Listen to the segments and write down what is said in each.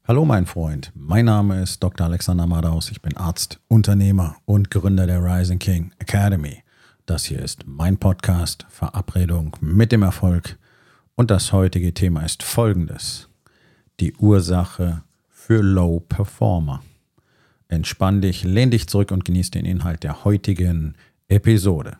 Hallo mein Freund, mein Name ist Dr. Alexander Madaus, ich bin Arzt, Unternehmer und Gründer der Rising King Academy. Das hier ist mein Podcast Verabredung mit dem Erfolg und das heutige Thema ist folgendes: Die Ursache für Low Performer. Entspann dich, lehn dich zurück und genieß den Inhalt der heutigen Episode.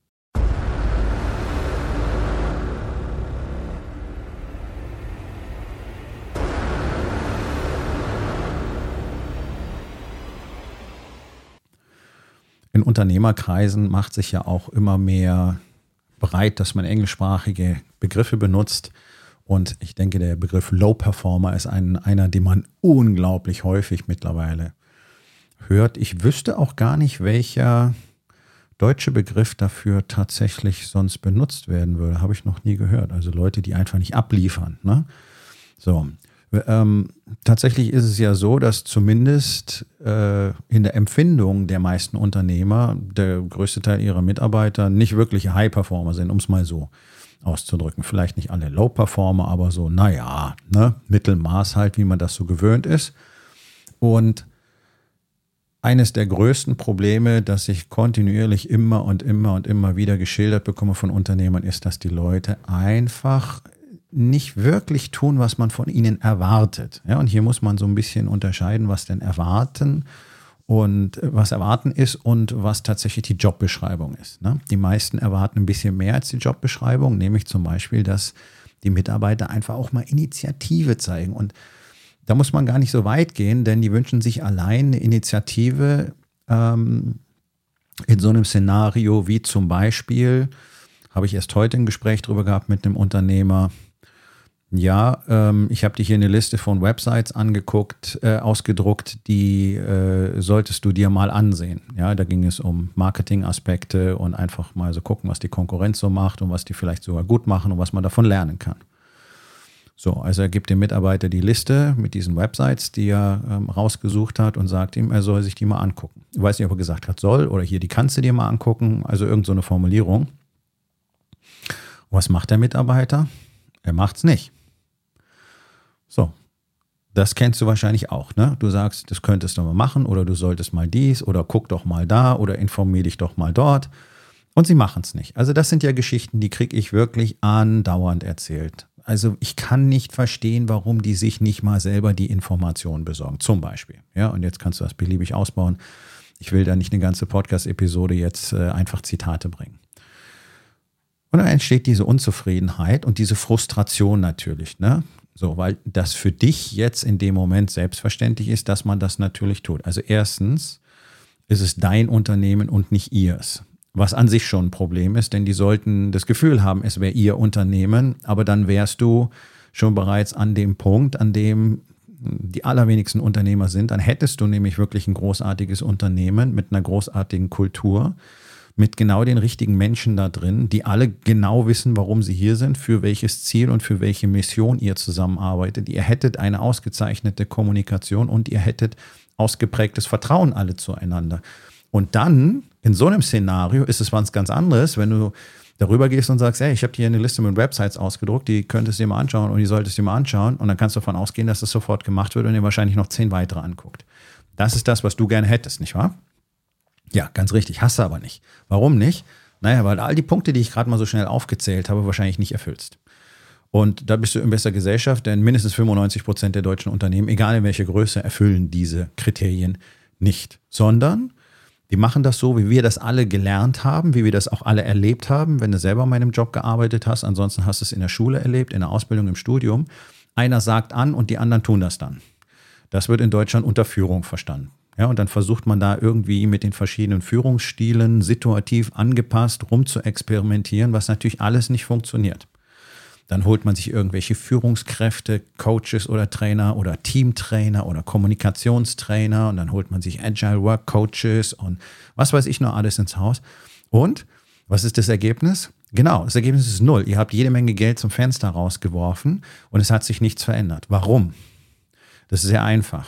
In Unternehmerkreisen macht sich ja auch immer mehr breit, dass man englischsprachige Begriffe benutzt. Und ich denke, der Begriff Low Performer ist einer, den man unglaublich häufig mittlerweile hört. Ich wüsste auch gar nicht, welcher deutsche Begriff dafür tatsächlich sonst benutzt werden würde. Habe ich noch nie gehört. Also Leute, die einfach nicht abliefern. Ne? So. Tatsächlich ist es ja so, dass zumindest in der Empfindung der meisten Unternehmer der größte Teil ihrer Mitarbeiter nicht wirkliche High-Performer sind, um es mal so auszudrücken. Vielleicht nicht alle Low-Performer, aber so, Mittelmaß halt, wie man das so gewöhnt ist. Und eines der größten Probleme, das ich kontinuierlich immer wieder geschildert bekomme von Unternehmern, ist, dass die Leute einfach nicht wirklich tun, was man von ihnen erwartet. Ja, und hier muss man so ein bisschen unterscheiden, was denn erwarten ist und was tatsächlich die Jobbeschreibung ist. Ne? Die meisten erwarten ein bisschen mehr als die Jobbeschreibung, nämlich zum Beispiel, dass die Mitarbeiter einfach auch mal Initiative zeigen. Und da muss man gar nicht so weit gehen, denn die wünschen sich allein eine Initiative in so einem Szenario wie zum Beispiel, habe ich erst heute ein Gespräch drüber gehabt mit einem Unternehmer. Ja, ich habe dir hier eine Liste von Websites ausgedruckt, die solltest du dir mal ansehen. Ja, da ging es um Marketingaspekte und einfach mal so gucken, was die Konkurrenz so macht und was die vielleicht sogar gut machen und was man davon lernen kann. So, also er gibt dem Mitarbeiter die Liste mit diesen Websites, die er rausgesucht hat und sagt ihm, er soll sich die mal angucken. Ich weiß nicht, ob er gesagt hat, soll oder hier, die kannst du dir mal angucken, also irgend so eine Formulierung. Und was macht der Mitarbeiter? Er macht's nicht. So, das kennst du wahrscheinlich auch, ne? Du sagst, das könntest du mal machen oder du solltest mal dies oder guck doch mal da oder informier dich doch mal dort. Und sie machen es nicht. Also das sind ja Geschichten, die kriege ich wirklich andauernd erzählt. Also ich kann nicht verstehen, warum die sich nicht mal selber die Informationen besorgen, zum Beispiel. Ja, und jetzt kannst du das beliebig ausbauen. Ich will da nicht eine ganze Podcast-Episode jetzt einfach Zitate bringen. Und dann entsteht diese Unzufriedenheit und diese Frustration natürlich, ne? So, weil das für dich jetzt in dem Moment selbstverständlich ist, dass man das natürlich tut. Also erstens ist es dein Unternehmen und nicht ihrs. Was an sich schon ein Problem ist, denn die sollten das Gefühl haben, es wäre ihr Unternehmen, aber dann wärst du schon bereits an dem Punkt, an dem die allerwenigsten Unternehmer sind. Dann hättest du nämlich wirklich ein großartiges Unternehmen mit einer großartigen Kultur, mit genau den richtigen Menschen da drin, die alle genau wissen, warum sie hier sind, für welches Ziel und für welche Mission ihr zusammenarbeitet. Ihr hättet eine ausgezeichnete Kommunikation und ihr hättet ausgeprägtes Vertrauen alle zueinander. Und dann, in so einem Szenario, ist es was ganz anderes, wenn du darüber gehst und sagst, hey, ich habe hier eine Liste mit Websites ausgedruckt, die könntest du dir mal anschauen und die solltest du dir mal anschauen. Und dann kannst du davon ausgehen, dass das sofort gemacht wird und dir wahrscheinlich noch 10 weitere anguckt. Das ist das, was du gerne hättest, nicht wahr? Ja, ganz richtig, hast du aber nicht. Warum nicht? Naja, weil all die Punkte, die ich gerade mal so schnell aufgezählt habe, wahrscheinlich nicht erfüllst. Und da bist du in besser Gesellschaft, denn mindestens 95% der deutschen Unternehmen, egal in welcher Größe, erfüllen diese Kriterien nicht. Sondern die machen das so, wie wir das alle gelernt haben, wie wir das auch alle erlebt haben, wenn du selber in meinem Job gearbeitet hast. Ansonsten hast du es in der Schule erlebt, in der Ausbildung, im Studium. Einer sagt an und die anderen tun das dann. Das wird in Deutschland unter Führung verstanden. Ja, und dann versucht man da irgendwie mit den verschiedenen Führungsstilen situativ angepasst rum zu experimentieren, was natürlich alles nicht funktioniert. Dann holt man sich irgendwelche Führungskräfte, Coaches oder Trainer oder Teamtrainer oder Kommunikationstrainer und dann holt man sich Agile Work Coaches und was weiß ich noch alles ins Haus. Und was ist das Ergebnis? Genau, das Ergebnis ist 0. Ihr habt jede Menge Geld zum Fenster rausgeworfen und es hat sich nichts verändert. Warum? Das ist sehr einfach.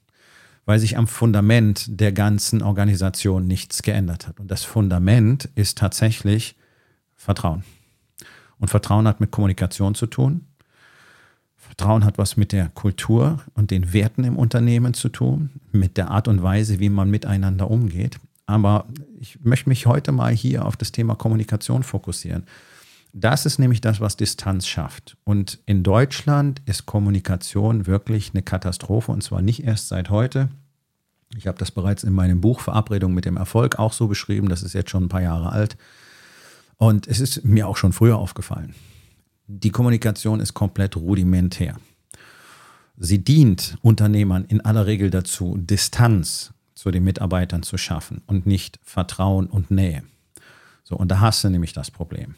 Weil sich am Fundament der ganzen Organisation nichts geändert hat. Und das Fundament ist tatsächlich Vertrauen. Und Vertrauen hat mit Kommunikation zu tun. Vertrauen hat was mit der Kultur und den Werten im Unternehmen zu tun, mit der Art und Weise, wie man miteinander umgeht. Aber ich möchte mich heute mal hier auf das Thema Kommunikation fokussieren. Das ist nämlich das, was Distanz schafft. Und in Deutschland ist Kommunikation wirklich eine Katastrophe, und zwar nicht erst seit heute. Ich habe das bereits in meinem Buch Verabredung mit dem Erfolg auch so beschrieben. Das ist jetzt schon ein paar Jahre alt. Und es ist mir auch schon früher aufgefallen. Die Kommunikation ist komplett rudimentär. Sie dient Unternehmern in aller Regel dazu, Distanz zu den Mitarbeitern zu schaffen und nicht Vertrauen und Nähe. So, und da hast du nämlich das Problem.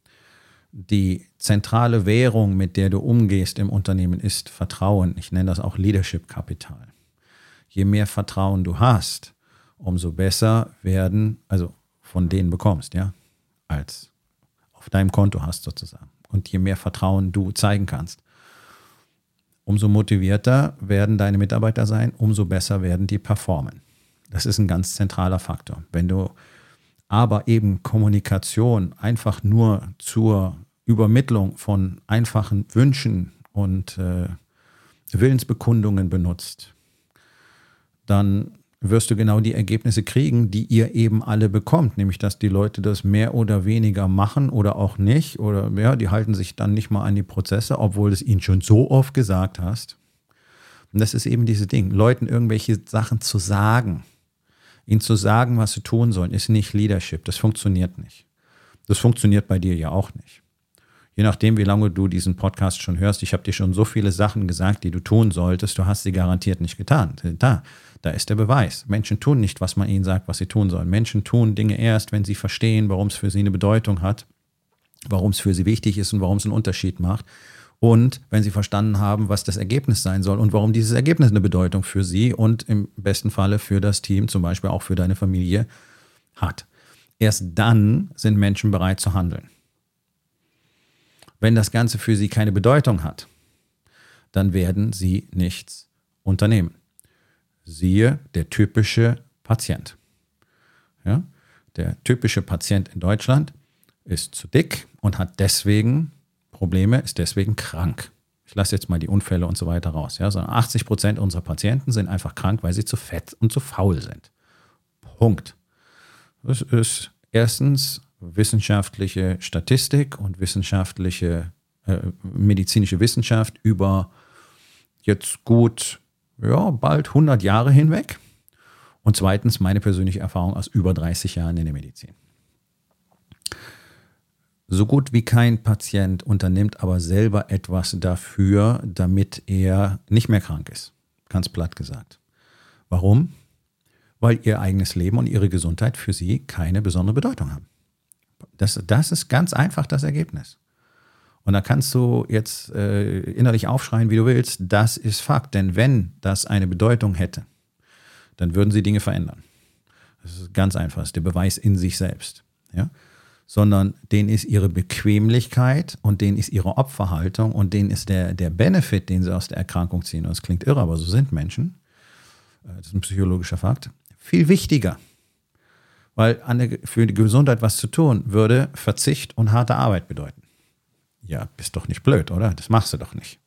Die zentrale Währung, mit der du umgehst im Unternehmen, ist Vertrauen. Ich nenne das auch Leadership-Kapital. Je mehr Vertrauen du hast, umso besser werden, also von denen bekommst, ja, als auf deinem Konto hast sozusagen. Und je mehr Vertrauen du zeigen kannst, umso motivierter werden deine Mitarbeiter sein, umso besser werden die performen. Das ist ein ganz zentraler Faktor. Wenn du aber eben Kommunikation einfach nur zur Übermittlung von einfachen Wünschen und Willensbekundungen benutzt, dann wirst du genau die Ergebnisse kriegen, die ihr eben alle bekommt. Nämlich, dass die Leute das mehr oder weniger machen oder auch nicht. Oder ja, die halten sich dann nicht mal an die Prozesse, obwohl du es ihnen schon so oft gesagt hast. Und das ist eben dieses Ding. Leuten irgendwelche Sachen zu sagen, ihnen zu sagen, was sie tun sollen, ist nicht Leadership. Das funktioniert nicht. Das funktioniert bei dir ja auch nicht. Je nachdem, wie lange du diesen Podcast schon hörst, ich habe dir schon so viele Sachen gesagt, die du tun solltest, du hast sie garantiert nicht getan. Da ist der Beweis. Menschen tun nicht, was man ihnen sagt, was sie tun sollen. Menschen tun Dinge erst, wenn sie verstehen, warum es für sie eine Bedeutung hat, warum es für sie wichtig ist und warum es einen Unterschied macht. Und wenn sie verstanden haben, was das Ergebnis sein soll und warum dieses Ergebnis eine Bedeutung für sie und im besten Falle für das Team, zum Beispiel auch für deine Familie, hat. Erst dann sind Menschen bereit zu handeln. Wenn das Ganze für sie keine Bedeutung hat, dann werden sie nichts unternehmen. Siehe der typische Patient. Ja? Der typische Patient in Deutschland ist zu dick und hat deswegen Probleme, ist deswegen krank. Ich lasse jetzt mal die Unfälle und so weiter raus. Ja? Sondern 80% unserer Patienten sind einfach krank, weil sie zu fett und zu faul sind. Punkt. Das ist erstens wissenschaftliche Statistik und medizinische Wissenschaft über jetzt gut, ja, bald 100 Jahre hinweg. Und zweitens meine persönliche Erfahrung aus über 30 Jahren in der Medizin. So gut wie kein Patient unternimmt aber selber etwas dafür, damit er nicht mehr krank ist. Ganz platt gesagt. Warum? Weil ihr eigenes Leben und ihre Gesundheit für sie keine besondere Bedeutung haben. Das ist ganz einfach das Ergebnis. Und da kannst du jetzt innerlich aufschreien, wie du willst. Das ist Fakt. Denn wenn das eine Bedeutung hätte, dann würden sie Dinge verändern. Das ist ganz einfach. Das ist der Beweis in sich selbst. Ja? Sondern denen ist ihre Bequemlichkeit und denen ist ihre Opferhaltung und denen ist der Benefit, den sie aus der Erkrankung ziehen. Und das klingt irre, aber so sind Menschen. Das ist ein psychologischer Fakt. Viel wichtiger. Weil für die Gesundheit was zu tun, würde Verzicht und harte Arbeit bedeuten. Ja, bist doch nicht blöd, oder? Das machst du doch nicht.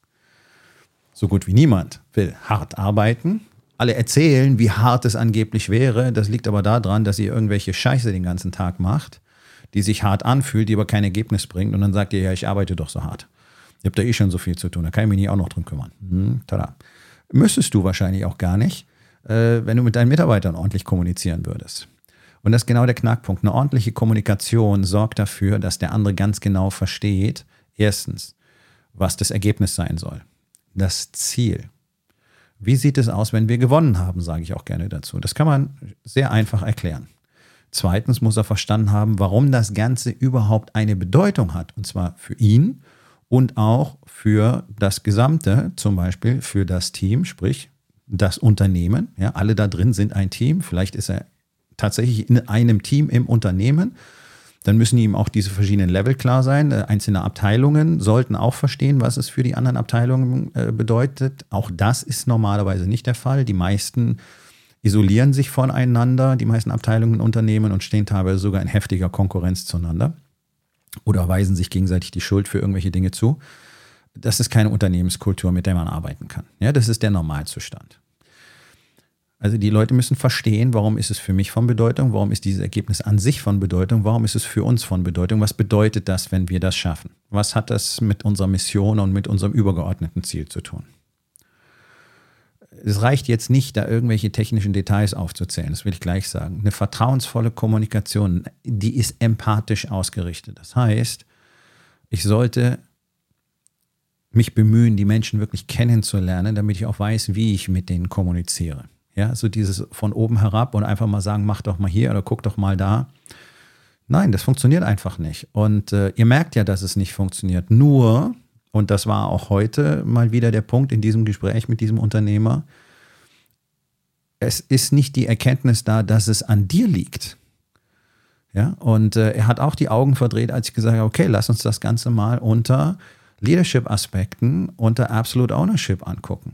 So gut wie niemand will hart arbeiten. Alle erzählen, wie hart es angeblich wäre. Das liegt aber daran, dass ihr irgendwelche Scheiße den ganzen Tag macht, die sich hart anfühlt, die aber kein Ergebnis bringt. Und dann sagt ihr, ja, ich arbeite doch so hart. Ihr habt da eh schon so viel zu tun, da kann ich mich nicht auch noch drum kümmern. Tada. Müsstest du wahrscheinlich auch gar nicht, wenn du mit deinen Mitarbeitern ordentlich kommunizieren würdest. Und das ist genau der Knackpunkt. Eine ordentliche Kommunikation sorgt dafür, dass der andere ganz genau versteht, erstens, was das Ergebnis sein soll. Das Ziel. Wie sieht es aus, wenn wir gewonnen haben, sage ich auch gerne dazu. Das kann man sehr einfach erklären. Zweitens muss er verstanden haben, warum das Ganze überhaupt eine Bedeutung hat. Und zwar für ihn und auch für das Gesamte, zum Beispiel für das Team, sprich das Unternehmen. Ja, alle da drin sind ein Team. Vielleicht ist er tatsächlich in einem Team im Unternehmen. Dann müssen ihm auch diese verschiedenen Level klar sein. Einzelne Abteilungen sollten auch verstehen, was es für die anderen Abteilungen bedeutet. Auch das ist normalerweise nicht der Fall. Die meisten isolieren sich voneinander, die meisten Abteilungen in Unternehmen, und stehen teilweise sogar in heftiger Konkurrenz zueinander oder weisen sich gegenseitig die Schuld für irgendwelche Dinge zu. das ist keine Unternehmenskultur, mit der man arbeiten kann. Ja, das ist der Normalzustand. Also die Leute müssen verstehen, warum ist es für mich von Bedeutung, warum ist dieses Ergebnis an sich von Bedeutung, warum ist es für uns von Bedeutung, was bedeutet das, wenn wir das schaffen? Was hat das mit unserer Mission und mit unserem übergeordneten Ziel zu tun? Es reicht jetzt nicht, da irgendwelche technischen Details aufzuzählen, das will ich gleich sagen. Eine vertrauensvolle Kommunikation, die ist empathisch ausgerichtet. Das heißt, ich sollte mich bemühen, die Menschen wirklich kennenzulernen, damit ich auch weiß, wie ich mit denen kommuniziere. Ja, so dieses von oben herab und einfach mal sagen, mach doch mal hier oder guck doch mal da. Nein, das funktioniert einfach nicht. Und ihr merkt ja, dass es nicht funktioniert. Nur, und das war auch heute mal wieder der Punkt in diesem Gespräch mit diesem Unternehmer, es ist nicht die Erkenntnis da, dass es an dir liegt. Ja, und er hat auch die Augen verdreht, als ich gesagt habe, okay, lass uns das Ganze mal unter Leadership-Aspekten, unter Absolute Ownership angucken.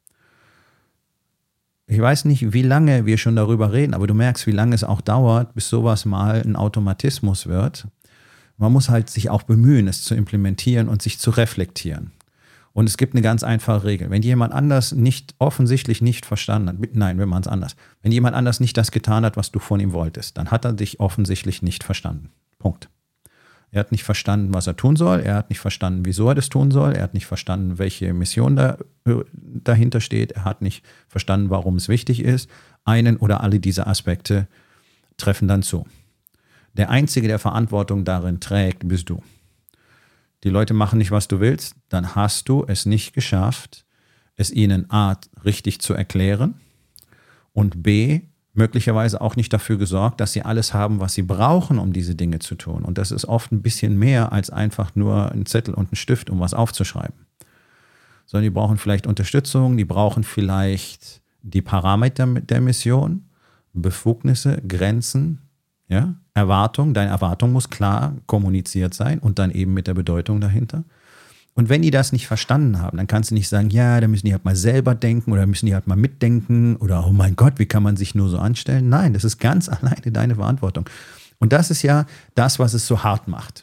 Ich weiß nicht, wie lange wir schon darüber reden, aber du merkst, wie lange es auch dauert, bis sowas mal ein Automatismus wird. Man muss halt sich auch bemühen, es zu implementieren und sich zu reflektieren. Und es gibt eine ganz einfache Regel. Wenn jemand anders offensichtlich nicht verstanden hat, nein, wir machen es anders. Wenn jemand anders nicht das getan hat, was du von ihm wolltest, dann hat er dich offensichtlich nicht verstanden. Punkt. Er hat nicht verstanden, was er tun soll. Er hat nicht verstanden, wieso er das tun soll. Er hat nicht verstanden, welche Mission dahinter steht. Er hat nicht verstanden, warum es wichtig ist. Einen oder alle dieser Aspekte treffen dann zu. Der Einzige, der Verantwortung darin trägt, bist du. Die Leute machen nicht, was du willst. Dann hast du es nicht geschafft, es ihnen A, richtig zu erklären und B, möglicherweise auch nicht dafür gesorgt, dass sie alles haben, was sie brauchen, um diese Dinge zu tun. Und das ist oft ein bisschen mehr als einfach nur ein Zettel und ein Stift, um was aufzuschreiben. Sondern die brauchen vielleicht Unterstützung, die brauchen vielleicht die Parameter der Mission, Befugnisse, Grenzen, ja, Erwartung. Deine Erwartung muss klar kommuniziert sein und dann eben mit der Bedeutung dahinter. Und wenn die das nicht verstanden haben, dann kannst du nicht sagen, ja, da müssen die halt mal selber denken oder müssen die halt mal mitdenken oder oh mein Gott, wie kann man sich nur so anstellen? Nein, das ist ganz alleine deine Verantwortung. Und das ist ja das, was es so hart macht.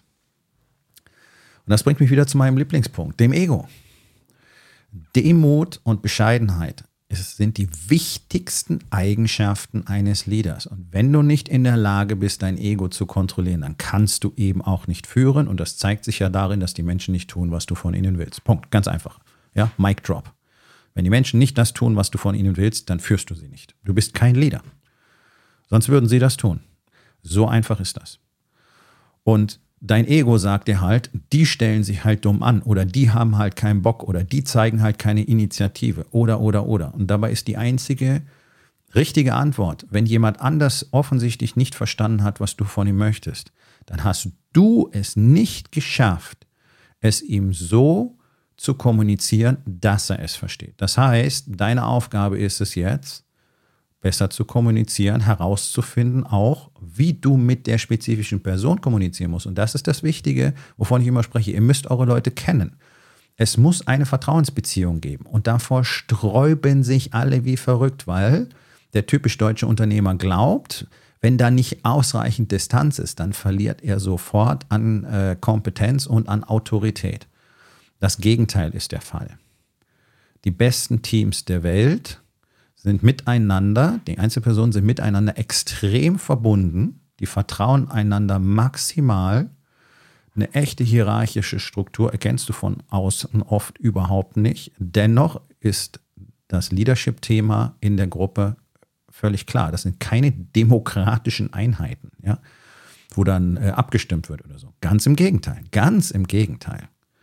Und das bringt mich wieder zu meinem Lieblingspunkt, dem Ego. Demut und Bescheidenheit sind die wichtigsten Eigenschaften eines Leaders. Und wenn du nicht in der Lage bist, dein Ego zu kontrollieren, dann kannst du eben auch nicht führen. Und das zeigt sich ja darin, dass die Menschen nicht tun, was du von ihnen willst. Punkt. Ganz einfach. Ja, Mic drop. Wenn die Menschen nicht das tun, was du von ihnen willst, dann führst du sie nicht. Du bist kein Leader. Sonst würden sie das tun. So einfach ist das. Und dein Ego sagt dir halt, die stellen sich halt dumm an oder die haben halt keinen Bock oder die zeigen halt keine Initiative oder. Und dabei ist die einzige richtige Antwort, wenn jemand anders offensichtlich nicht verstanden hat, was du von ihm möchtest, dann hast du es nicht geschafft, es ihm so zu kommunizieren, dass er es versteht. Das heißt, deine Aufgabe ist es jetzt, besser zu kommunizieren, herauszufinden auch, wie du mit der spezifischen Person kommunizieren musst. Und das ist das Wichtige, wovon ich immer spreche. Ihr müsst eure Leute kennen. Es muss eine Vertrauensbeziehung geben. Und davor sträuben sich alle wie verrückt, weil der typisch deutsche Unternehmer glaubt, wenn da nicht ausreichend Distanz ist, dann verliert er sofort an Kompetenz und an Autorität. Das Gegenteil ist der Fall. Die besten Teams der Welt sind miteinander, die Einzelpersonen sind miteinander extrem verbunden, die vertrauen einander maximal. Eine echte hierarchische Struktur erkennst du von außen oft überhaupt nicht. Dennoch ist das Leadership-Thema in der Gruppe völlig klar. Das sind keine demokratischen Einheiten, ja, wo dann abgestimmt wird oder so. Ganz im Gegenteil, ganz im Gegenteil.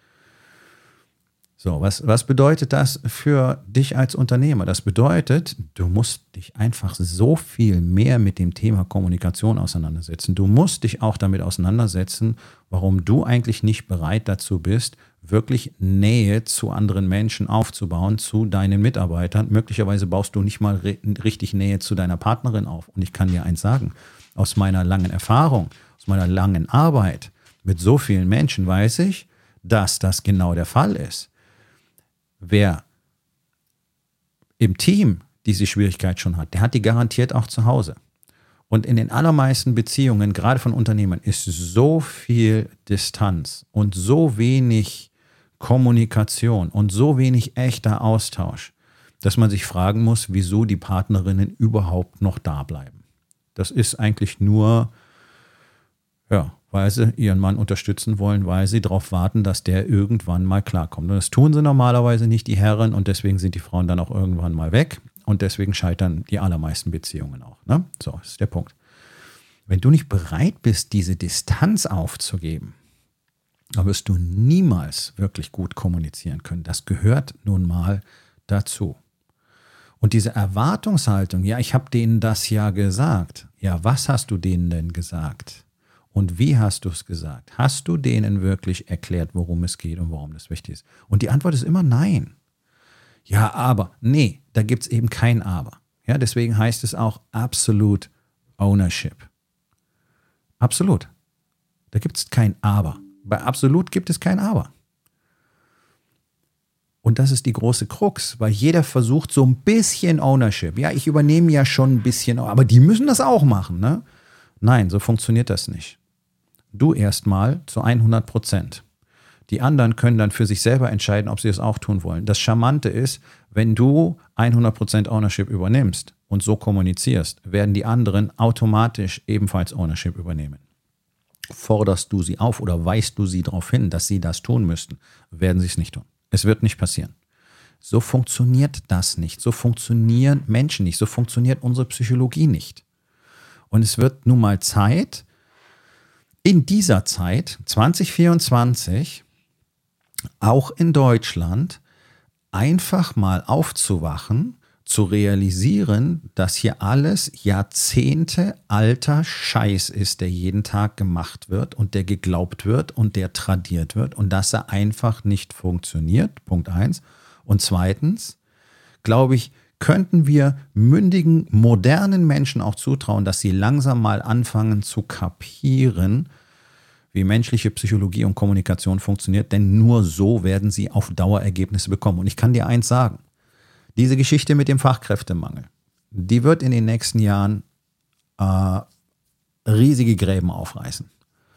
So, was bedeutet das für dich als Unternehmer? Das bedeutet, du musst dich einfach so viel mehr mit dem Thema Kommunikation auseinandersetzen. Du musst dich auch damit auseinandersetzen, warum du eigentlich nicht bereit dazu bist, wirklich Nähe zu anderen Menschen aufzubauen, zu deinen Mitarbeitern. Möglicherweise baust du nicht mal richtig Nähe zu deiner Partnerin auf. Und ich kann dir eins sagen, aus meiner langen Erfahrung, aus meiner langen Arbeit mit so vielen Menschen weiß ich, dass das genau der Fall ist. Wer im Team diese Schwierigkeit schon hat, der hat die garantiert auch zu Hause. Und in den allermeisten Beziehungen, gerade von Unternehmern, ist so viel Distanz und so wenig Kommunikation und so wenig echter Austausch, dass man sich fragen muss, wieso die Partnerinnen überhaupt noch da bleiben. Das ist eigentlich nur, ja, weil sie ihren Mann unterstützen wollen, weil sie darauf warten, dass der irgendwann mal klarkommt. Und das tun sie normalerweise nicht, die Herren, und deswegen sind die Frauen dann auch irgendwann mal weg und deswegen scheitern die allermeisten Beziehungen auch. Ne? So, das ist der Punkt. Wenn du nicht bereit bist, diese Distanz aufzugeben, dann wirst du niemals wirklich gut kommunizieren können. Das gehört nun mal dazu. Und diese Erwartungshaltung, ja, ich habe denen das ja gesagt. Ja, was hast du denen denn gesagt? Und wie hast du es gesagt? Hast du denen wirklich erklärt, worum es geht und warum das wichtig ist? Und die Antwort ist immer nein. Ja, aber. Nee, da gibt es eben kein Aber. Ja, deswegen heißt es auch Absolute Ownership. Absolut. Da gibt es kein Aber. Bei Absolut gibt es kein Aber. Und das ist die große Krux, weil jeder versucht so ein bisschen Ownership. Ja, ich übernehme ja schon ein bisschen, aber die müssen das auch machen, ne? Nein, so funktioniert das nicht. Du erstmal zu 100%. Die anderen können dann für sich selber entscheiden, ob sie es auch tun wollen. Das Charmante ist, wenn du 100% Ownership übernimmst und so kommunizierst, werden die anderen automatisch ebenfalls Ownership übernehmen. Forderst du sie auf oder weist du sie darauf hin, dass sie das tun müssten, werden sie es nicht tun. Es wird nicht passieren. So funktioniert das nicht. So funktionieren Menschen nicht. So funktioniert unsere Psychologie nicht. Und es wird nun mal Zeit, in dieser Zeit, 2024, auch in Deutschland, einfach mal aufzuwachen, zu realisieren, dass hier alles Jahrzehnte alter Scheiß ist, der jeden Tag gemacht wird und der geglaubt wird und der tradiert wird und dass er einfach nicht funktioniert, Punkt 1. Und zweitens, glaube ich, könnten wir mündigen, modernen Menschen auch zutrauen, dass sie langsam mal anfangen zu kapieren, wie menschliche Psychologie und Kommunikation funktioniert, denn nur so werden sie auf Dauer Ergebnisse bekommen. Und ich kann dir eins sagen, diese Geschichte mit dem Fachkräftemangel, die wird in den nächsten Jahren riesige Gräben aufreißen.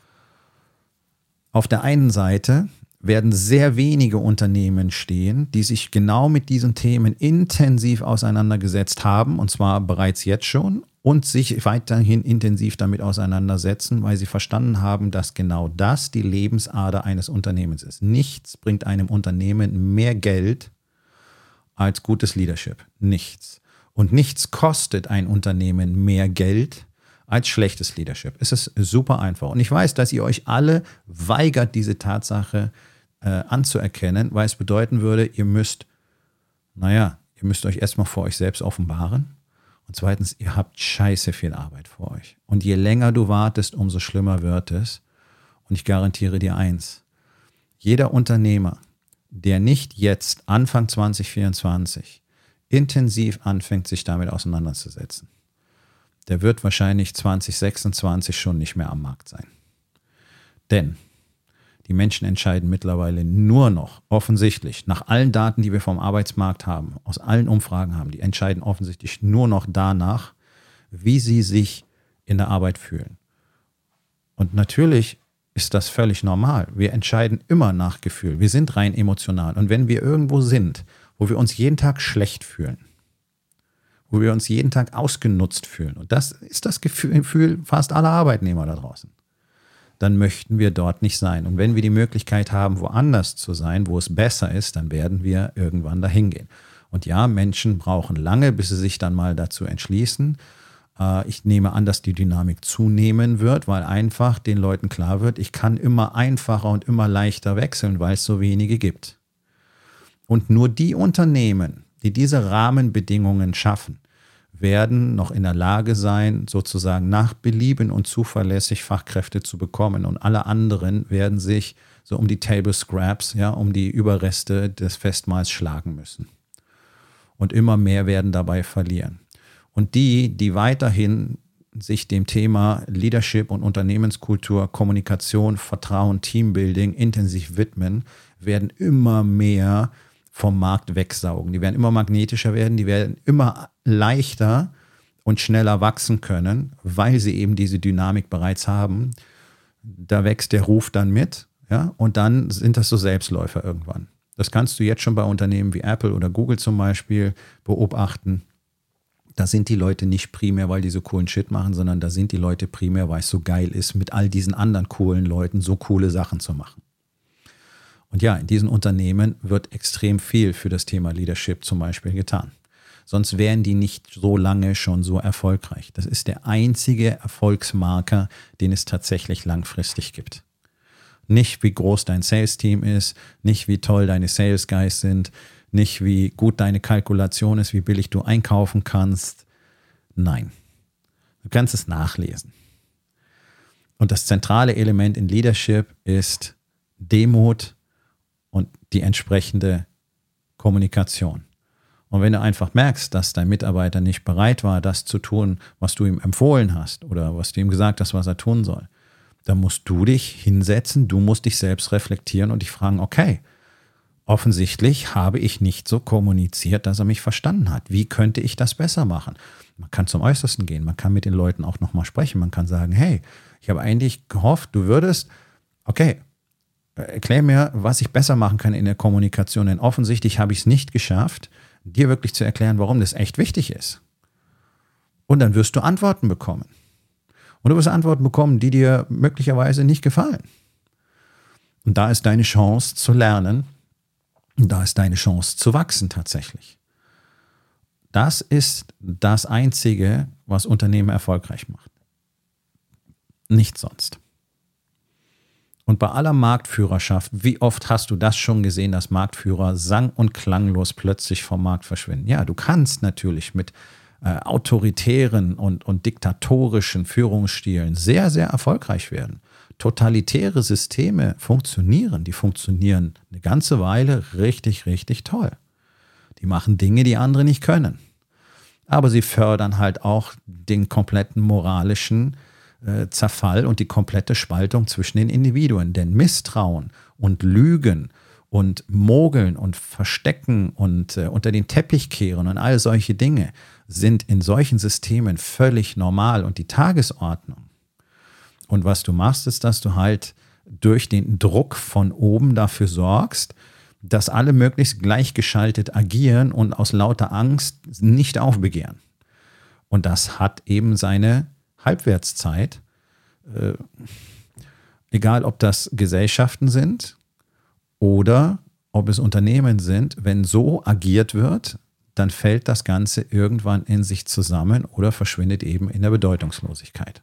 Auf der einen Seite werden sehr wenige Unternehmen stehen, die sich genau mit diesen Themen intensiv auseinandergesetzt haben, und zwar bereits jetzt schon, und sich weiterhin intensiv damit auseinandersetzen, weil sie verstanden haben, dass genau das die Lebensader eines Unternehmens ist. Nichts bringt einem Unternehmen mehr Geld als gutes Leadership. Nichts. Und nichts kostet ein Unternehmen mehr Geld als schlechtes Leadership. Es ist super einfach. Und ich weiß, dass ihr euch alle weigert, diese Tatsache anzuerkennen, weil es bedeuten würde, ihr müsst euch erstmal vor euch selbst offenbaren. Und zweitens, ihr habt scheiße viel Arbeit vor euch. Und je länger du wartest, umso schlimmer wird es. Und ich garantiere dir eins, jeder Unternehmer, der nicht jetzt, Anfang 2024, intensiv anfängt, sich damit auseinanderzusetzen, der wird wahrscheinlich 2026 schon nicht mehr am Markt sein. Denn die Menschen entscheiden mittlerweile nur noch, offensichtlich, nach allen Daten, die wir vom Arbeitsmarkt haben, aus allen Umfragen haben, die entscheiden offensichtlich nur noch danach, wie sie sich in der Arbeit fühlen. Und natürlich ist das völlig normal. Wir entscheiden immer nach Gefühl. Wir sind rein emotional. Und wenn wir irgendwo sind, wo wir uns jeden Tag schlecht fühlen, wo wir uns jeden Tag ausgenutzt fühlen, und das ist das Gefühl fast aller Arbeitnehmer da draußen, dann möchten wir dort nicht sein. Und wenn wir die Möglichkeit haben, woanders zu sein, wo es besser ist, dann werden wir irgendwann dahin gehen. Und ja, Menschen brauchen lange, bis sie sich dann mal dazu entschließen. Ich nehme an, dass die Dynamik zunehmen wird, weil einfach den Leuten klar wird, ich kann immer einfacher und immer leichter wechseln, weil es so wenige gibt. Und nur die Unternehmen, die diese Rahmenbedingungen schaffen, werden noch in der Lage sein, sozusagen nach Belieben und zuverlässig Fachkräfte zu bekommen. Und alle anderen werden sich so um die Table Scraps, ja, um die Überreste des Festmahls schlagen müssen. Und immer mehr werden dabei verlieren. Und die weiterhin sich dem Thema Leadership und Unternehmenskultur, Kommunikation, Vertrauen, Teambuilding intensiv widmen, werden immer mehr vom Markt wegsaugen. Die werden immer magnetischer werden, die werden immer leichter und schneller wachsen können, weil sie eben diese Dynamik bereits haben. Da wächst der Ruf dann mit. Ja, und dann sind das so Selbstläufer irgendwann. Das kannst du jetzt schon bei Unternehmen wie Apple oder Google zum Beispiel beobachten. Da sind die Leute nicht primär, weil die so coolen Shit machen, sondern da sind die Leute primär, weil es so geil ist, mit all diesen anderen coolen Leuten so coole Sachen zu machen. Und ja, in diesen Unternehmen wird extrem viel für das Thema Leadership zum Beispiel getan. Sonst wären die nicht so lange schon so erfolgreich. Das ist der einzige Erfolgsmarker, den es tatsächlich langfristig gibt. Nicht, wie groß dein Sales-Team ist, nicht, wie toll deine Sales-Guys sind, nicht, wie gut deine Kalkulation ist, wie billig du einkaufen kannst. Nein, du kannst es nachlesen. Und das zentrale Element in Leadership ist Demut und die entsprechende Kommunikation. Und wenn du einfach merkst, dass dein Mitarbeiter nicht bereit war, das zu tun, was du ihm empfohlen hast oder was du ihm gesagt hast, was er tun soll, dann musst du dich hinsetzen, du musst dich selbst reflektieren und dich fragen, okay, offensichtlich habe ich nicht so kommuniziert, dass er mich verstanden hat. Wie könnte ich das besser machen? Man kann zum Äußersten gehen, man kann mit den Leuten auch nochmal sprechen, man kann sagen, hey, ich habe eigentlich gehofft, du würdest, okay, erklär mir, was ich besser machen kann in der Kommunikation, denn offensichtlich habe ich es nicht geschafft, dir wirklich zu erklären, warum das echt wichtig ist. Und dann wirst du Antworten bekommen. Und du wirst Antworten bekommen, die dir möglicherweise nicht gefallen. Und da ist deine Chance zu lernen, und da ist deine Chance zu wachsen tatsächlich. Das ist das Einzige, was Unternehmen erfolgreich macht. Nichts sonst. Und bei aller Marktführerschaft, wie oft hast du das schon gesehen, dass Marktführer sang- und klanglos plötzlich vom Markt verschwinden? Ja, du kannst natürlich mit autoritären und diktatorischen Führungsstilen sehr, sehr erfolgreich werden. Totalitäre Systeme funktionieren. Die funktionieren eine ganze Weile richtig, richtig toll. Die machen Dinge, die andere nicht können. Aber sie fördern halt auch den kompletten moralischen Zerfall und die komplette Spaltung zwischen den Individuen. Denn Misstrauen und Lügen und Mogeln und Verstecken und unter den Teppich kehren und all solche Dinge sind in solchen Systemen völlig normal und die Tagesordnung. Und was du machst, ist, dass du halt durch den Druck von oben dafür sorgst, dass alle möglichst gleichgeschaltet agieren und aus lauter Angst nicht aufbegehren. Und das hat eben seine Halbwertszeit, egal ob das Gesellschaften sind oder ob es Unternehmen sind. Wenn so agiert wird, dann fällt das Ganze irgendwann in sich zusammen oder verschwindet eben in der Bedeutungslosigkeit.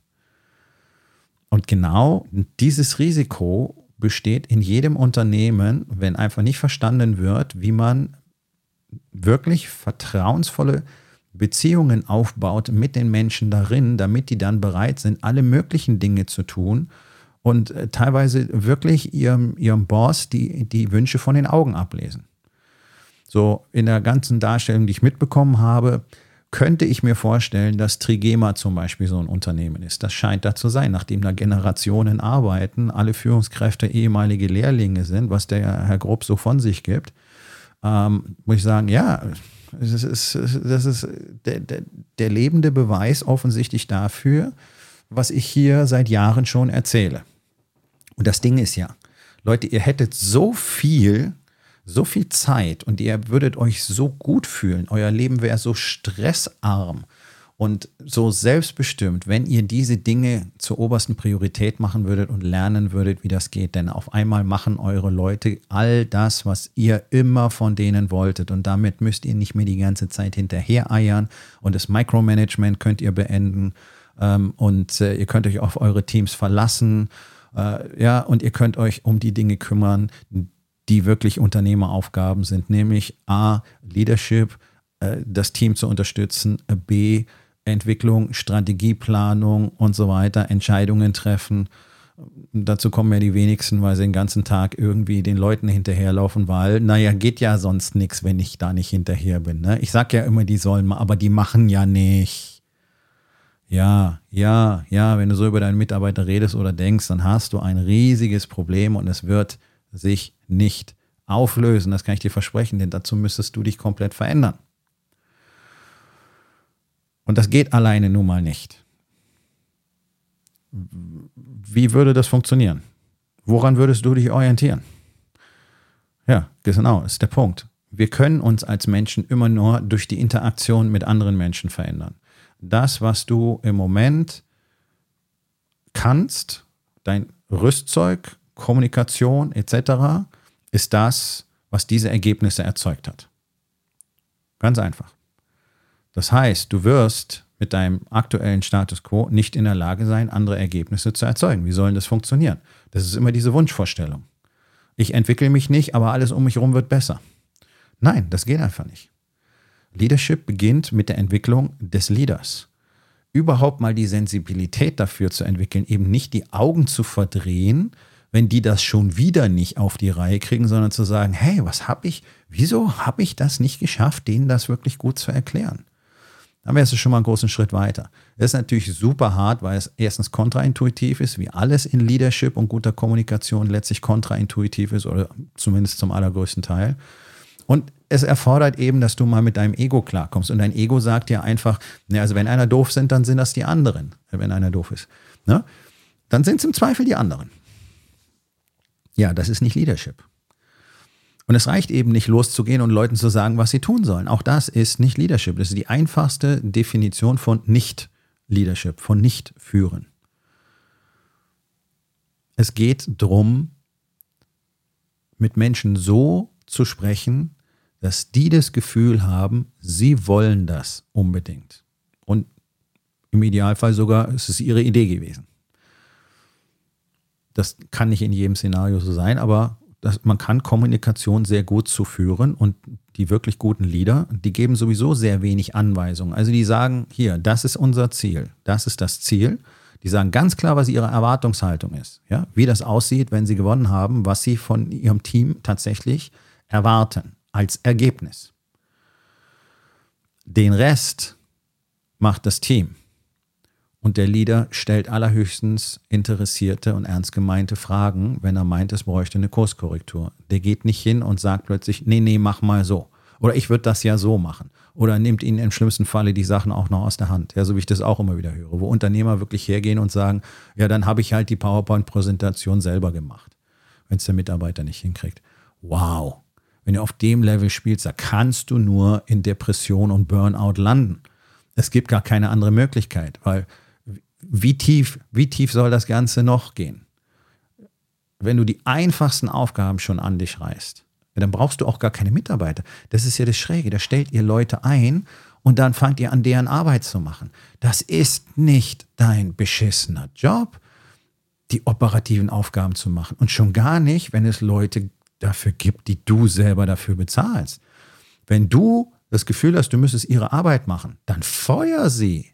Und genau dieses Risiko besteht in jedem Unternehmen, wenn einfach nicht verstanden wird, wie man wirklich vertrauensvolle Beziehungen aufbaut mit den Menschen darin, damit die dann bereit sind, alle möglichen Dinge zu tun und teilweise wirklich ihrem Boss die Wünsche von den Augen ablesen. So in der ganzen Darstellung, die ich mitbekommen habe, könnte ich mir vorstellen, dass Trigema zum Beispiel so ein Unternehmen ist. Das scheint da zu sein, nachdem da Generationen arbeiten, alle Führungskräfte ehemalige Lehrlinge sind, was der Herr Grupp so von sich gibt, muss ich sagen, ja, das ist der lebende Beweis offensichtlich dafür, was ich hier seit Jahren schon erzähle. Und das Ding ist ja, Leute, ihr hättet so viel Zeit und ihr würdet euch so gut fühlen. Euer Leben wäre so stressarm und so selbstbestimmt, wenn ihr diese Dinge zur obersten Priorität machen würdet und lernen würdet, wie das geht. Denn auf einmal machen eure Leute all das, was ihr immer von denen wolltet. Und damit müsst ihr nicht mehr die ganze Zeit hinterher eiern. Und das Micromanagement könnt ihr beenden. Und ihr könnt euch auf eure Teams verlassen. Und ihr könnt euch um die Dinge kümmern, die wirklich Unternehmeraufgaben sind, nämlich A, Leadership, das Team zu unterstützen, B, Entwicklung, Strategieplanung und so weiter, Entscheidungen treffen. Dazu kommen ja die wenigsten, weil sie den ganzen Tag irgendwie den Leuten hinterherlaufen, weil, geht ja sonst nichts, wenn ich da nicht hinterher bin. Ne? Ich sage ja immer, die sollen mal, aber die machen ja nicht. Ja, wenn du so über deinen Mitarbeiter redest oder denkst, dann hast du ein riesiges Problem und es wird sich nicht auflösen. Das kann ich dir versprechen, denn dazu müsstest du dich komplett verändern. Und das geht alleine nun mal nicht. Wie würde das funktionieren? Woran würdest du dich orientieren? Ja, genau, ist der Punkt. Wir können uns als Menschen immer nur durch die Interaktion mit anderen Menschen verändern. Das, was du im Moment kannst, dein Rüstzeug, Kommunikation etc., ist das, was diese Ergebnisse erzeugt hat. Ganz einfach. Das heißt, du wirst mit deinem aktuellen Status quo nicht in der Lage sein, andere Ergebnisse zu erzeugen. Wie soll das funktionieren? Das ist immer diese Wunschvorstellung. Ich entwickle mich nicht, aber alles um mich herum wird besser. Nein, das geht einfach nicht. Leadership beginnt mit der Entwicklung des Leaders. Überhaupt mal die Sensibilität dafür zu entwickeln, eben nicht die Augen zu verdrehen, wenn die das schon wieder nicht auf die Reihe kriegen, sondern zu sagen, hey, wieso habe ich das nicht geschafft, denen das wirklich gut zu erklären? Dann wärst du schon mal einen großen Schritt weiter. Das ist natürlich super hart, weil es erstens kontraintuitiv ist, wie alles in Leadership und guter Kommunikation letztlich kontraintuitiv ist oder zumindest zum allergrößten Teil. Und es erfordert eben, dass du mal mit deinem Ego klarkommst. Und dein Ego sagt dir einfach, also wenn einer doof sind, dann sind das die anderen, wenn einer doof ist. Ne? Dann sind es im Zweifel die anderen. Ja, das ist nicht Leadership. Und es reicht eben nicht loszugehen und Leuten zu sagen, was sie tun sollen. Auch das ist nicht Leadership. Das ist die einfachste Definition von Nicht-Leadership, von Nicht-Führen. Es geht darum, mit Menschen so zu sprechen, dass die das Gefühl haben, sie wollen das unbedingt. Und im Idealfall sogar ist es ihre Idee gewesen. Das kann nicht in jedem Szenario so sein, aber man kann Kommunikation sehr gut zu führen und die wirklich guten Leader, die geben sowieso sehr wenig Anweisungen. Also die sagen, hier, das ist unser Ziel, das ist das Ziel. Die sagen ganz klar, was ihre Erwartungshaltung ist, ja? Wie das aussieht, wenn sie gewonnen haben, was sie von ihrem Team tatsächlich erwarten als Ergebnis. Den Rest macht das Team. Und der Leader stellt allerhöchstens interessierte und ernst gemeinte Fragen, wenn er meint, es bräuchte eine Kurskorrektur. Der geht nicht hin und sagt plötzlich, nee, mach mal so. Oder ich würde das ja so machen. Oder nimmt ihnen im schlimmsten Falle die Sachen auch noch aus der Hand. Ja, so wie ich das auch immer wieder höre. Wo Unternehmer wirklich hergehen und sagen, ja, dann habe ich halt die PowerPoint-Präsentation selber gemacht, wenn es der Mitarbeiter nicht hinkriegt. Wow. Wenn du auf dem Level spielst, da kannst du nur in Depression und Burnout landen. Es gibt gar keine andere Möglichkeit, weil wie tief soll das Ganze noch gehen? Wenn du die einfachsten Aufgaben schon an dich reißt, dann brauchst du auch gar keine Mitarbeiter. Das ist ja das Schräge. Da stellt ihr Leute ein und dann fangt ihr an, deren Arbeit zu machen. Das ist nicht dein beschissener Job, die operativen Aufgaben zu machen. Und schon gar nicht, wenn es Leute dafür gibt, die du selber dafür bezahlst. Wenn du das Gefühl hast, du müsstest ihre Arbeit machen, dann feuer sie.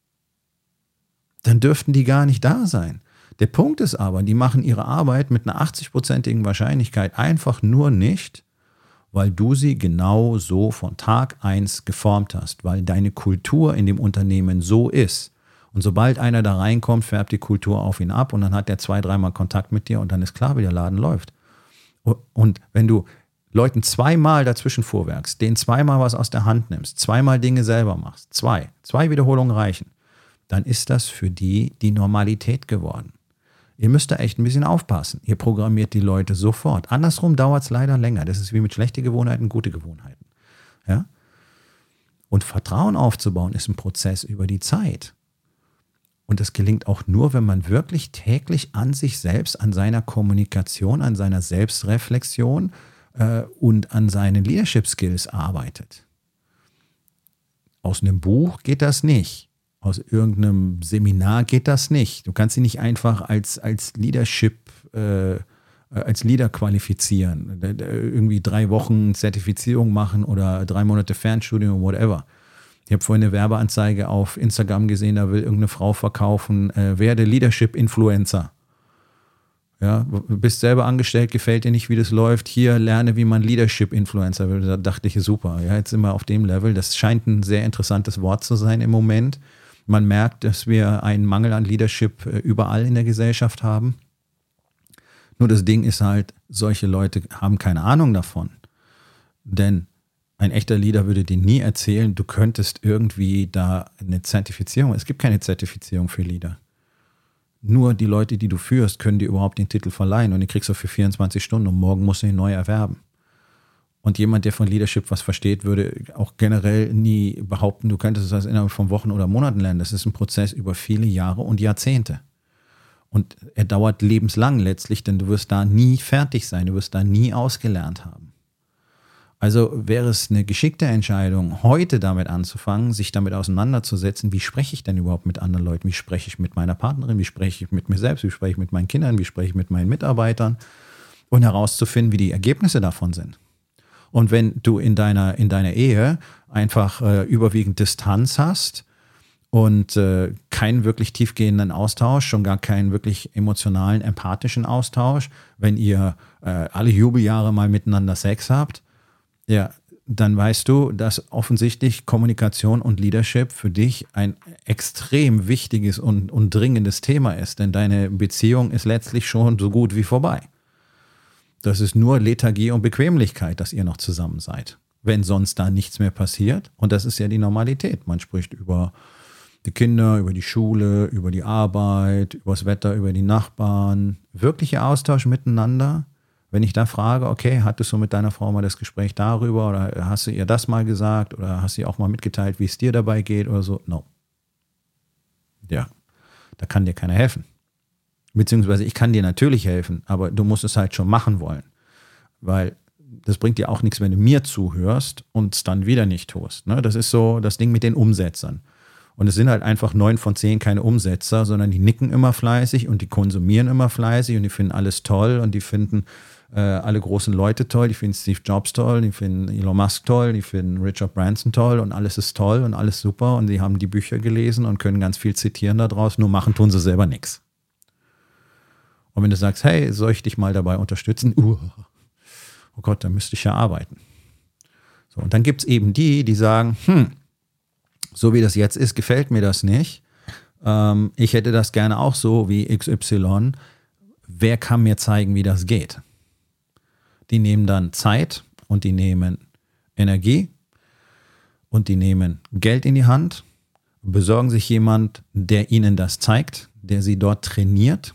Dann dürften die gar nicht da sein. Der Punkt ist aber, die machen ihre Arbeit mit einer 80%igen Wahrscheinlichkeit einfach nur nicht, weil du sie genau so von Tag 1 geformt hast, weil deine Kultur in dem Unternehmen so ist. Und sobald einer da reinkommt, färbt die Kultur auf ihn ab und dann hat der 2-3 Mal Kontakt mit dir und dann ist klar, wie der Laden läuft. Und wenn du Leuten 2-mal dazwischen fuhrwerkst, denen 2-mal was aus der Hand nimmst, 2-mal Dinge selber machst, 2 Wiederholungen reichen, dann ist das für die Normalität geworden. Ihr müsst da echt ein bisschen aufpassen. Ihr programmiert die Leute sofort. Andersrum dauert es leider länger. Das ist wie mit schlechten Gewohnheiten, gute Gewohnheiten. Ja? Und Vertrauen aufzubauen ist ein Prozess über die Zeit. Und das gelingt auch nur, wenn man wirklich täglich an sich selbst, an seiner Kommunikation, an seiner Selbstreflexion und an seinen Leadership Skills arbeitet. Aus einem Buch geht das nicht. Aus irgendeinem Seminar geht das nicht. Du kannst sie nicht einfach als Leadership, als Leader qualifizieren. Irgendwie 3 Wochen Zertifizierung machen oder 3 Monate Fernstudium, whatever. Ich habe vorhin eine Werbeanzeige auf Instagram gesehen, da will irgendeine Frau verkaufen, werde Leadership-Influencer. Ja, du bist selber angestellt, gefällt dir nicht, wie das läuft. Hier, lerne, wie man Leadership-Influencer wird. Da dachte ich, super, ja, jetzt sind wir auf dem Level. Das scheint ein sehr interessantes Wort zu sein im Moment. Man merkt, dass wir einen Mangel an Leadership überall in der Gesellschaft haben. Nur das Ding ist halt, solche Leute haben keine Ahnung davon. Denn ein echter Leader würde dir nie erzählen, du könntest irgendwie da eine Zertifizierung. Es gibt keine Zertifizierung für Leader. Nur die Leute, die du führst, können dir überhaupt den Titel verleihen und den kriegst du für 24 Stunden und morgen musst du ihn neu erwerben. Und jemand, der von Leadership was versteht, würde auch generell nie behaupten, du könntest das innerhalb von Wochen oder Monaten lernen. Das ist ein Prozess über viele Jahre und Jahrzehnte. Und er dauert lebenslang letztlich, denn du wirst da nie fertig sein, du wirst da nie ausgelernt haben. Also wäre es eine geschickte Entscheidung, heute damit anzufangen, sich damit auseinanderzusetzen, wie spreche ich denn überhaupt mit anderen Leuten, wie spreche ich mit meiner Partnerin, wie spreche ich mit mir selbst, wie spreche ich mit meinen Kindern, wie spreche ich mit meinen Mitarbeitern und herauszufinden, wie die Ergebnisse davon sind. Und wenn du in deiner Ehe einfach überwiegend Distanz hast und keinen wirklich tiefgehenden Austausch, schon gar keinen wirklich emotionalen, empathischen Austausch, wenn ihr alle Jubeljahre mal miteinander Sex habt, ja, dann weißt du, dass offensichtlich Kommunikation und Leadership für dich ein extrem wichtiges und dringendes Thema ist, denn deine Beziehung ist letztlich schon so gut wie vorbei. Das ist nur Lethargie und Bequemlichkeit, dass ihr noch zusammen seid, wenn sonst da nichts mehr passiert. Und das ist ja die Normalität. Man spricht über die Kinder, über die Schule, über die Arbeit, über das Wetter, über die Nachbarn. Wirklicher Austausch miteinander. Wenn ich da frage, okay, hattest du mit deiner Frau mal das Gespräch darüber oder hast du ihr das mal gesagt oder hast du ihr auch mal mitgeteilt, wie es dir dabei geht oder so? No. Ja, da kann dir keiner helfen. Beziehungsweise ich kann dir natürlich helfen, aber du musst es halt schon machen wollen. Weil das bringt dir auch nichts, wenn du mir zuhörst und es dann wieder nicht tust. Ne? Das ist so das Ding mit den Umsetzern. Und es sind halt einfach 9 von 10 keine Umsetzer, sondern die nicken immer fleißig und die konsumieren immer fleißig und die finden alles toll und die finden alle großen Leute toll, die finden Steve Jobs toll, die finden Elon Musk toll, die finden Richard Branson toll und alles ist toll und alles super und die haben die Bücher gelesen und können ganz viel zitieren daraus, nur machen tun sie selber nichts. Und wenn du sagst, hey, soll ich dich mal dabei unterstützen? Oh Gott, da müsste ich ja arbeiten. So, und dann gibt es eben die sagen, so wie das jetzt ist, gefällt mir das nicht. Ich hätte das gerne auch so wie XY. Wer kann mir zeigen, wie das geht? Die nehmen dann Zeit und die nehmen Energie und die nehmen Geld in die Hand, besorgen sich jemand, der ihnen das zeigt, der sie dort trainiert.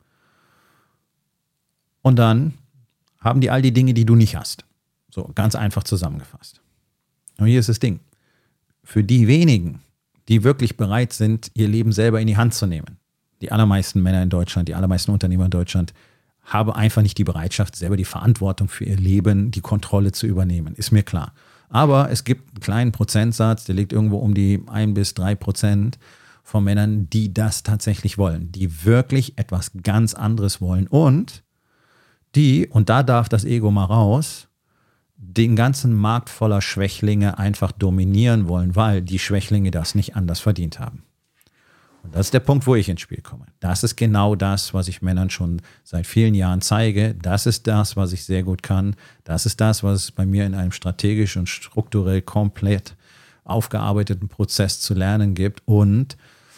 Und dann haben die all die Dinge, die du nicht hast. So, ganz einfach zusammengefasst. Und hier ist das Ding. Für die wenigen, die wirklich bereit sind, ihr Leben selber in die Hand zu nehmen, die allermeisten Männer in Deutschland, die allermeisten Unternehmer in Deutschland, haben einfach nicht die Bereitschaft, selber die Verantwortung für ihr Leben, die Kontrolle zu übernehmen. Ist mir klar. Aber es gibt einen kleinen Prozentsatz, der liegt irgendwo um die 1-3% von Männern, die das tatsächlich wollen, die wirklich etwas ganz anderes wollen und die, und da darf das Ego mal raus, den ganzen Markt voller Schwächlinge einfach dominieren wollen, weil die Schwächlinge das nicht anders verdient haben. Und das ist der Punkt, wo ich ins Spiel komme. Das ist genau das, was ich Männern schon seit vielen Jahren zeige. Das ist das, was ich sehr gut kann. Das ist das, was es bei mir in einem strategisch und strukturell komplett aufgearbeiteten Prozess zu lernen gibt. Und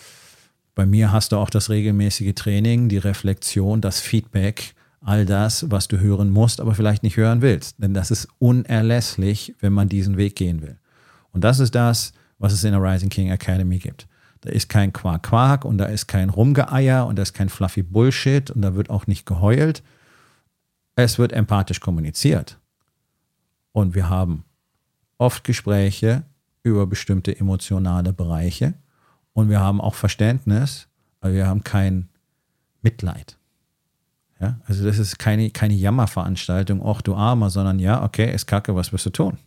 bei mir hast du auch das regelmäßige Training, die Reflexion, das Feedback, all das, was du hören musst, aber vielleicht nicht hören willst. Denn das ist unerlässlich, wenn man diesen Weg gehen will. Und das ist das, was es in der Rising King Academy gibt. Da ist kein Quark-Quark und da ist kein Rumgeeier und da ist kein fluffy Bullshit und da wird auch nicht geheult. Es wird empathisch kommuniziert. Und wir haben oft Gespräche über bestimmte emotionale Bereiche und wir haben auch Verständnis, aber wir haben kein Mitleid. Ja, also das ist keine Jammerveranstaltung, ach du Armer, sondern ja, okay, ist kacke, was wirst du tun?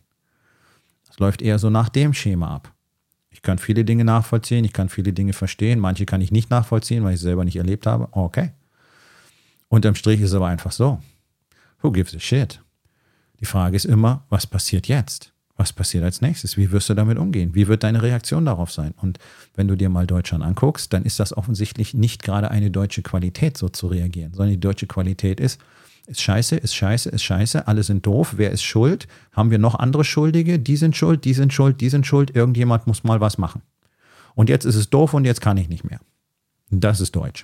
Das läuft eher so nach dem Schema ab. Ich kann viele Dinge nachvollziehen, ich kann viele Dinge verstehen, manche kann ich nicht nachvollziehen, weil ich es selber nicht erlebt habe. Okay. Unterm Strich ist es aber einfach so. Who gives a shit? Die Frage ist immer, was passiert jetzt? Was passiert als nächstes? Wie wirst du damit umgehen? Wie wird deine Reaktion darauf sein? Und wenn du dir mal Deutschland anguckst, dann ist das offensichtlich nicht gerade eine deutsche Qualität, so zu reagieren, sondern die deutsche Qualität ist scheiße, ist scheiße, ist scheiße, alle sind doof, wer ist schuld? Haben wir noch andere Schuldige? Die sind schuld, die sind schuld, die sind schuld, irgendjemand muss mal was machen. Und jetzt ist es doof und jetzt kann ich nicht mehr. Das ist Deutsch.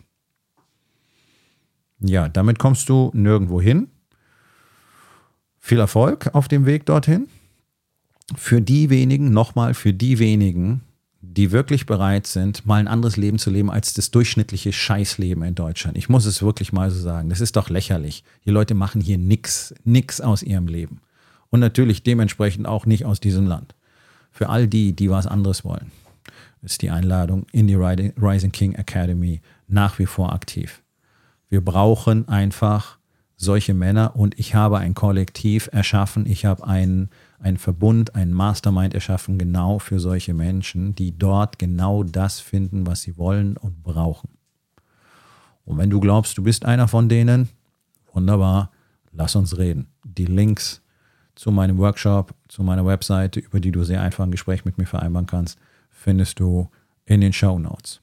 Ja, damit kommst du nirgendwo hin. Viel Erfolg auf dem Weg dorthin. Für die wenigen, die wirklich bereit sind, mal ein anderes Leben zu leben als das durchschnittliche Scheißleben in Deutschland. Ich muss es wirklich mal so sagen. Das ist doch lächerlich. Die Leute machen hier nix aus ihrem Leben. Und natürlich dementsprechend auch nicht aus diesem Land. Für all die was anderes wollen, ist die Einladung in die Rising King Academy nach wie vor aktiv. Wir brauchen einfach solche Männer und ich habe ein Kollektiv erschaffen, ich habe einen Verbund, einen Mastermind erschaffen, genau für solche Menschen, die dort genau das finden, was sie wollen und brauchen. Und wenn du glaubst, du bist einer von denen, wunderbar, lass uns reden. Die Links zu meinem Workshop, zu meiner Webseite, über die du sehr einfach ein Gespräch mit mir vereinbaren kannst, findest du in den Shownotes.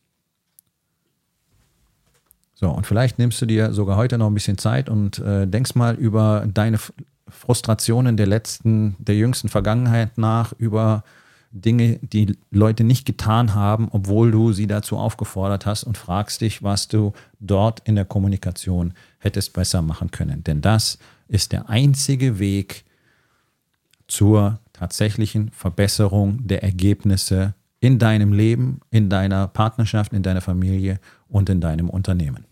So, und vielleicht nimmst du dir sogar heute noch ein bisschen Zeit und denkst mal über deine Frustrationen der jüngsten Vergangenheit nach, über Dinge, die Leute nicht getan haben, obwohl du sie dazu aufgefordert hast und fragst dich, was du dort in der Kommunikation hättest besser machen können. Denn das ist der einzige Weg zur tatsächlichen Verbesserung der Ergebnisse in deinem Leben, in deiner Partnerschaft, in deiner Familie und in deinem Unternehmen.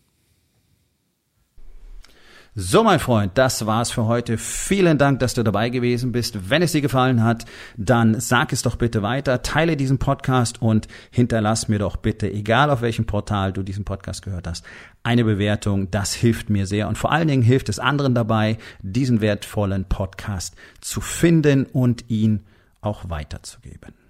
So, mein Freund, das war's für heute. Vielen Dank, dass du dabei gewesen bist. Wenn es dir gefallen hat, dann sag es doch bitte weiter, teile diesen Podcast und hinterlass mir doch bitte, egal auf welchem Portal du diesen Podcast gehört hast, eine Bewertung. Das hilft mir sehr und vor allen Dingen hilft es anderen dabei, diesen wertvollen Podcast zu finden und ihn auch weiterzugeben.